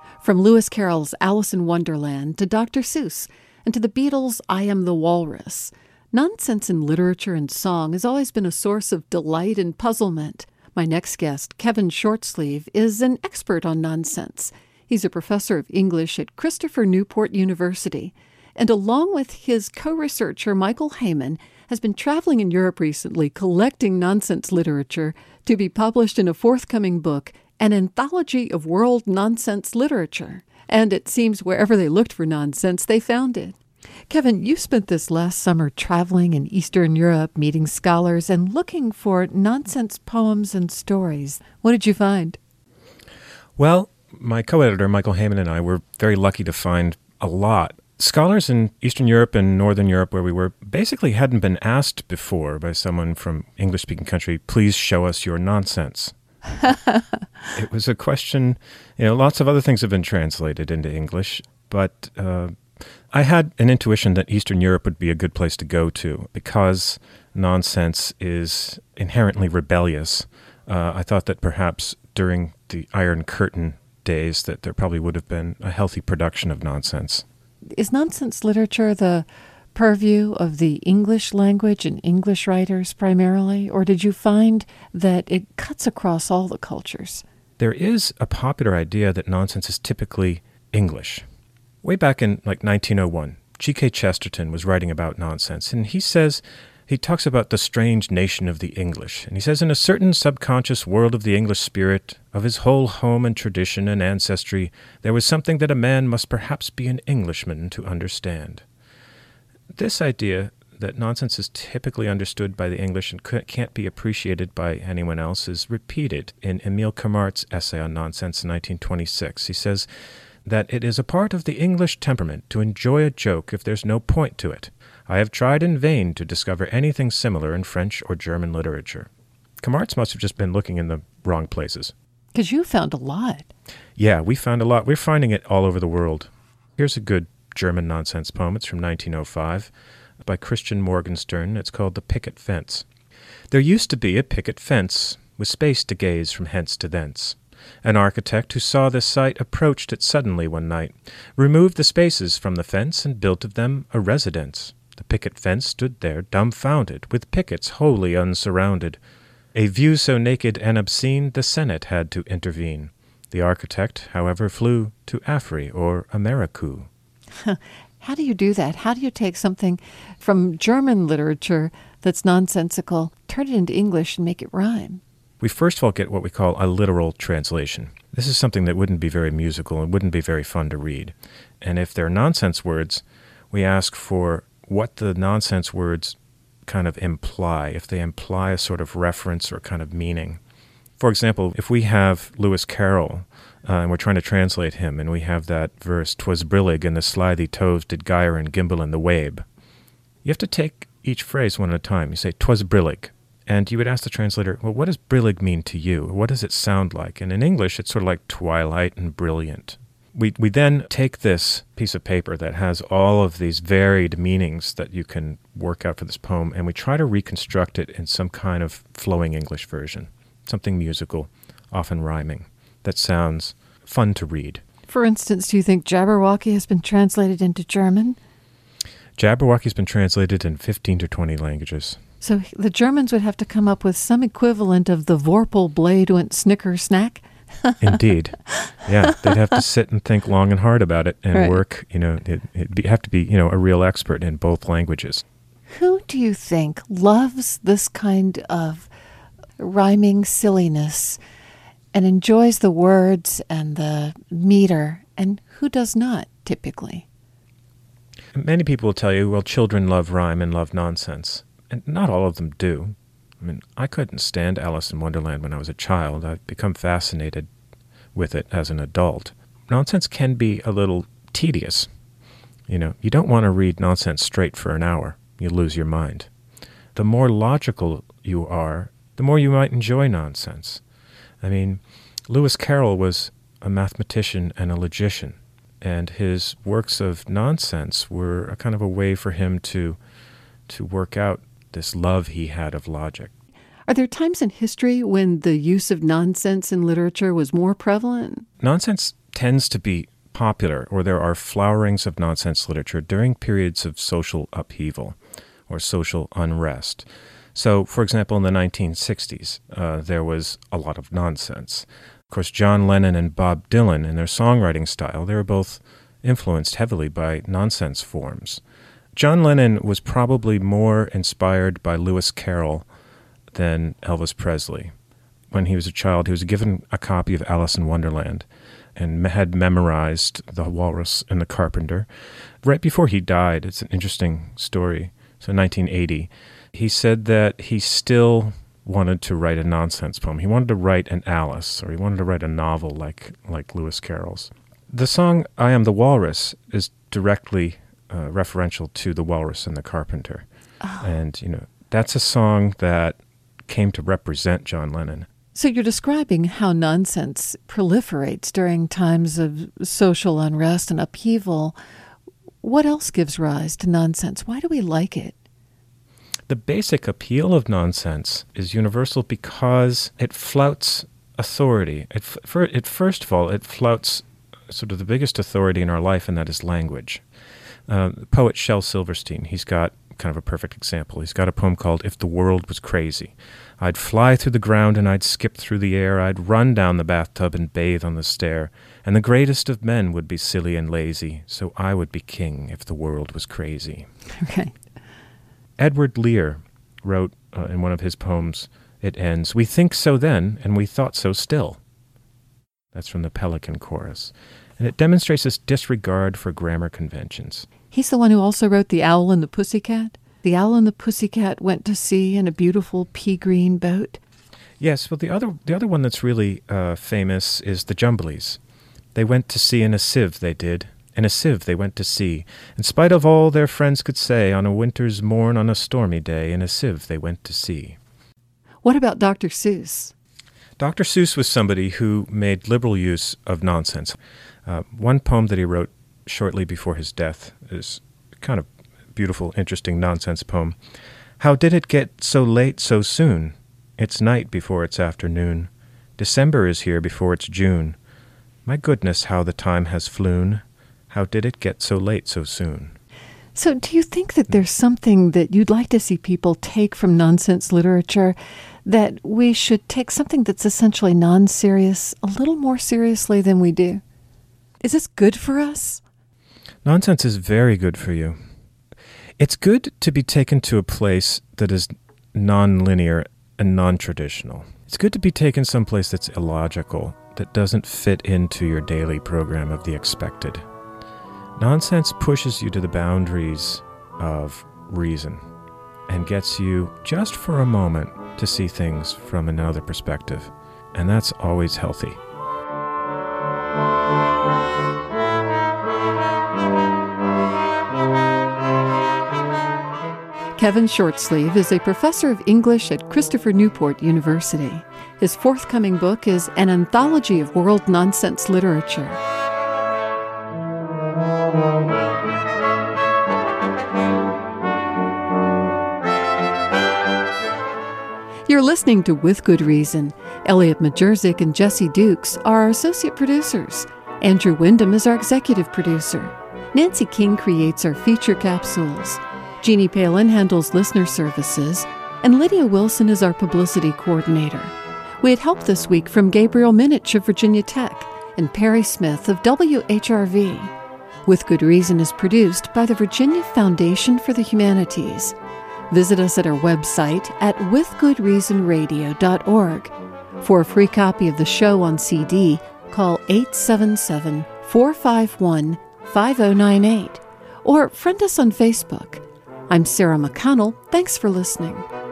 From Lewis Carroll's Alice in Wonderland to Dr. Seuss and to the Beatles' I Am the Walrus, nonsense in literature and song has always been a source of delight and puzzlement. My next guest, Kevin Shortsleeve, is an expert on nonsense. He's a professor of English at Christopher Newport University, and along with his co-researcher Michael Heyman, has been traveling in Europe recently collecting nonsense literature to be published in a forthcoming book, an anthology of world nonsense literature. And it seems wherever they looked for nonsense, they found it. Kevin, you spent this last summer traveling in Eastern Europe, meeting scholars, and looking for nonsense poems and stories. What did you find? Well, my co-editor, Michael Heyman, and I were very lucky to find a lot. Scholars in Eastern Europe and Northern Europe, where we were, basically hadn't been asked before by someone from English-speaking country, please show us your nonsense. It was a question, lots of other things have been translated into English, but I had an intuition that Eastern Europe would be a good place to go to because nonsense is inherently rebellious. I thought that perhaps during the Iron Curtain days that there probably would have been a healthy production of nonsense. Is nonsense literature the purview of the English language and English writers primarily, or did you find that it cuts across all the cultures? There is a popular idea that nonsense is typically English. Way back in 1901, G.K. Chesterton was writing about nonsense, and he talks about the strange nation of the English. And he says, in a certain subconscious world of the English spirit, of his whole home and tradition and ancestry, there was something that a man must perhaps be an Englishman to understand. This idea that nonsense is typically understood by the English and can't be appreciated by anyone else is repeated in Emile Camart's essay on nonsense in 1926. He says that it is a part of the English temperament to enjoy a joke if there's no point to it. I have tried in vain to discover anything similar in French or German literature. Camart's must have just been looking in the wrong places. Because you found a lot. Yeah, we found a lot. We're finding it all over the world. Here's a good German nonsense poem. It's from 1905 by Christian Morgenstern. It's called The Picket Fence. There used to be a picket fence with space to gaze from hence to thence. An architect who saw this sight approached it suddenly one night, removed the spaces from the fence and built of them a residence. The picket fence stood there dumbfounded, with pickets wholly unsurrounded. A view so naked and obscene, the Senate had to intervene. The architect, however, flew to Afri or Americou. How do you do that? How do you take something from German literature that's nonsensical, turn it into English, and make it rhyme? We first of all get what we call a literal translation. This is something that wouldn't be very musical and wouldn't be very fun to read. And if they're nonsense words, we ask for what the nonsense words kind of imply, if they imply a sort of reference or kind of meaning. For example, if we have Lewis Carroll, and we're trying to translate him, and we have that verse, "'Twas brillig and the slithy toves did gyre and gimble in the wabe." You have to take each phrase one at a time. You say, "'Twas brillig." And you would ask the translator, well, what does brillig mean to you? What does it sound like? And in English, it's sort of like twilight and brilliant. We then take this piece of paper that has all of these varied meanings that you can work out for this poem, and we try to reconstruct it in some kind of flowing English version, something musical, often rhyming, that sounds fun to read. For instance, do you think Jabberwocky has been translated into German? Jabberwocky's been translated in 15 to 20 languages. So the Germans would have to come up with some equivalent of the Vorpal blade went snicker snack? Indeed. Yeah, they'd have to sit and think long and hard about it and work, it'd have to be, a real expert in both languages. Who do you think loves this kind of rhyming silliness and enjoys the words and the meter, and who does not, typically? Many people will tell you, well, children love rhyme and love nonsense. And not all of them do. I mean, I couldn't stand Alice in Wonderland when I was a child. I've become fascinated with it as an adult. Nonsense can be a little tedious. You don't want to read nonsense straight for an hour. You lose your mind. The more logical you are, the more you might enjoy nonsense. I mean, Lewis Carroll was a mathematician and a logician, and his works of nonsense were a kind of a way for him to work out this love he had of logic. Are there times in history when the use of nonsense in literature was more prevalent? Nonsense tends to be popular, or there are flowerings of nonsense literature during periods of social upheaval or social unrest. So, for example, in the 1960s, there was a lot of nonsense. Of course, John Lennon and Bob Dylan, in their songwriting style, they were both influenced heavily by nonsense forms. John Lennon was probably more inspired by Lewis Carroll than Elvis Presley. When he was a child, he was given a copy of Alice in Wonderland and had memorized The Walrus and the Carpenter. Right before he died, it's an interesting story, so 1980, he said that he still wanted to write a nonsense poem. He wanted to write an Alice, or he wanted to write a novel like Lewis Carroll's. The song I Am the Walrus is directly referential to The Walrus and the Carpenter. Oh. And, that's a song that came to represent John Lennon. So you're describing how nonsense proliferates during times of social unrest and upheaval. What else gives rise to nonsense? Why do we like it? The basic appeal of nonsense is universal because it flouts authority. First of all, it flouts sort of the biggest authority in our life, and that is language. The poet Shel Silverstein, he's got kind of a perfect example. He's got a poem called If the World Was Crazy. I'd fly through the ground and I'd skip through the air. I'd run down the bathtub and bathe on the stair. And the greatest of men would be silly and lazy, so I would be king if the world was crazy. Okay. Edward Lear wrote in one of his poems, it ends, "We think so then, and we thought so still." That's from the Pelican Chorus. And it demonstrates this disregard for grammar conventions. He's the one who also wrote The Owl and the Pussycat. The Owl and the Pussycat went to sea in a beautiful pea-green boat. Yes, well, the other one that's really famous is the Jumblies. They went to sea in a sieve, they did. In a sieve they went to sea. In spite of all their friends could say, on a winter's morn, on a stormy day, in a sieve they went to sea. What about Dr. Seuss? Dr. Seuss was somebody who made liberal use of nonsense. One poem that he wrote shortly before his death is kind of beautiful, interesting nonsense poem. How did it get so late so soon? It's night before it's afternoon. December is here before it's June. My goodness, how the time has flown. How did it get so late so soon? So do you think that there's something that you'd like to see people take from nonsense literature, that we should take something that's essentially non-serious a little more seriously than we do? Is this good for us? Nonsense is very good for you. It's good to be taken to a place that is non-linear and non-traditional. It's good to be taken someplace that's illogical, that doesn't fit into your daily program of the expected. Nonsense pushes you to the boundaries of reason and gets you, just for a moment, to see things from another perspective. And that's always healthy. Kevin Shortsleeve is a professor of English at Christopher Newport University. His forthcoming book is An Anthology of World Nonsense Literature. You're listening to With Good Reason. Elliot Majerzik and Jesse Dukes are our associate producers. Andrew Wyndham is our executive producer. Nancy King creates our feature capsules. Jeannie Palin handles listener services, and Lydia Wilson is our publicity coordinator. We had help this week from Gabriel Minich of Virginia Tech and Perry Smith of WHRV. With Good Reason is produced by the Virginia Foundation for the Humanities. Visit us at our website at withgoodreasonradio.org. For a free copy of the show on CD, call 877-451-5098 or friend us on Facebook. I'm Sarah McConnell. Thanks for listening.